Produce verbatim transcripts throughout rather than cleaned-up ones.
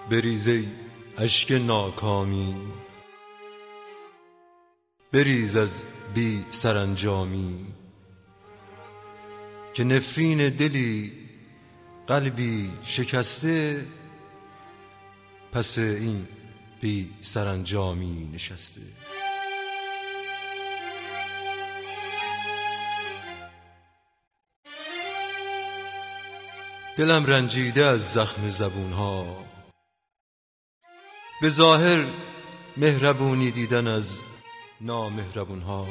بریز ای اشک ناکامی، بریز از بی سرانجامی، که نفرین دلی قلبی شکسته، پس این بی سرانجامی نشسته. دلم رنجیده از زخم زبونها، به ظاهر مهربونی دیدن از نامهربونها.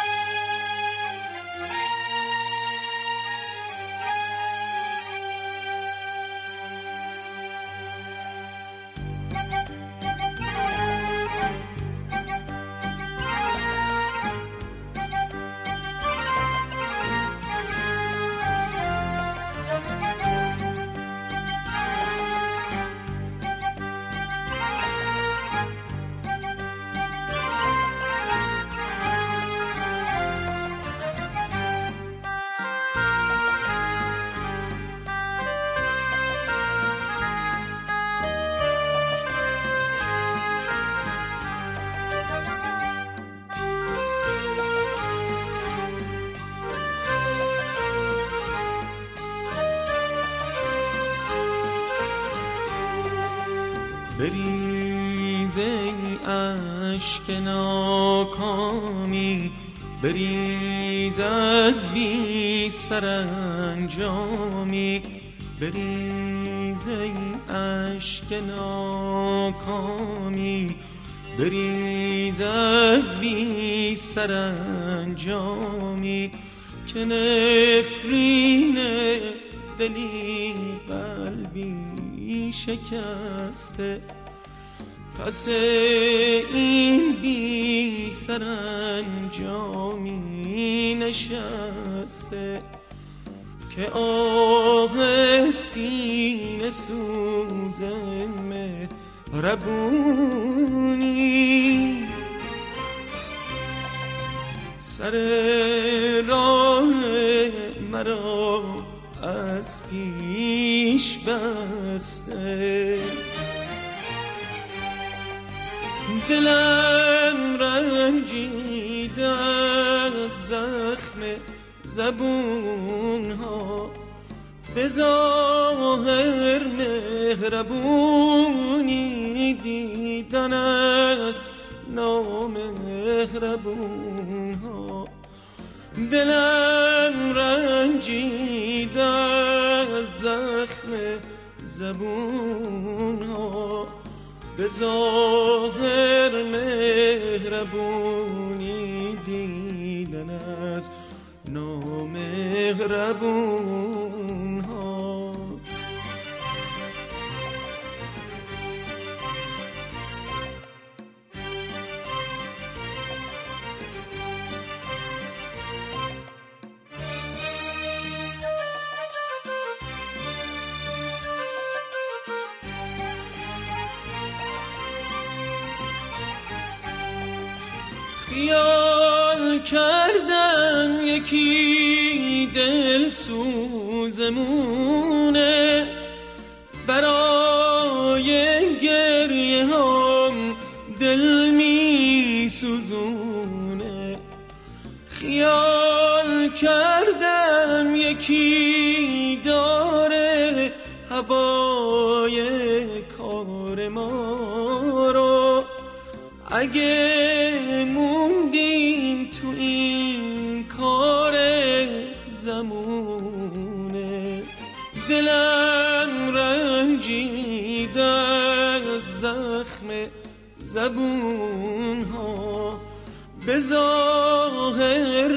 بریز ای اشک ناکامی، بریز از بی سرانجامی، بریز ای اشک ناکامی، بریز از بی سرانجامی، که نفرین دلی قلبی شکسته، پس این بی سرانجامی نشسته، که آه سینه سوز مهربونی سر راه مرا از پیش بسته. دلم رنجیده از زخم زبونها، به ظاهر مهربونی دیدن از نامهربونها. دلم رنجیده از زخم زبونها، به ظاهر مهربونی دیدن از نامهربونها. خیال کردم یکی دل سوزمونه، برای گریه هم دل می سوزونه. خیال کردم یکی داره هوای کار ما رو، اگه موندیم تو این کار زمونه. دلم رنجیده از زخم زبونها، به ظاهر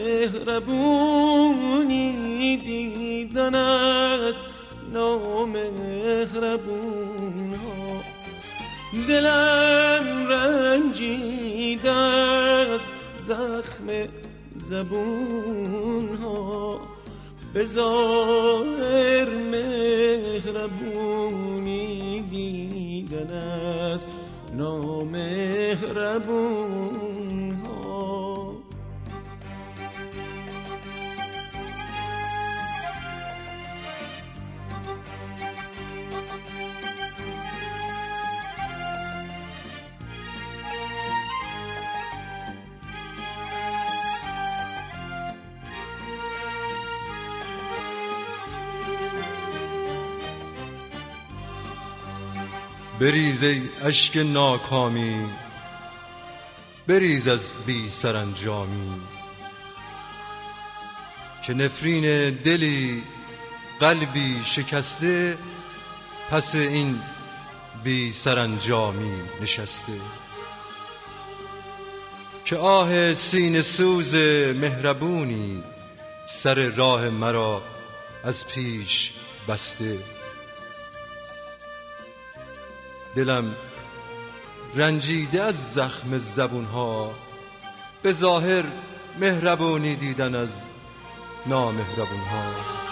مهربونی دیدن از نامهربونها. دلم رنجیده از زخم زبونها، به ظاهر مهربونی دیدن از نامهربونها. بریز ای اشک ناکامی، بریز از بی سرانجامی، که نفرین دلی قلبی شکسته پس این بی سرانجامی نشسته. که آه سینه سوز مهربونی سر راه مرا از پیش بسته. دلم رنجیده از زخم زبونها، به ظاهر مهربونی دیدن از نامهربونها.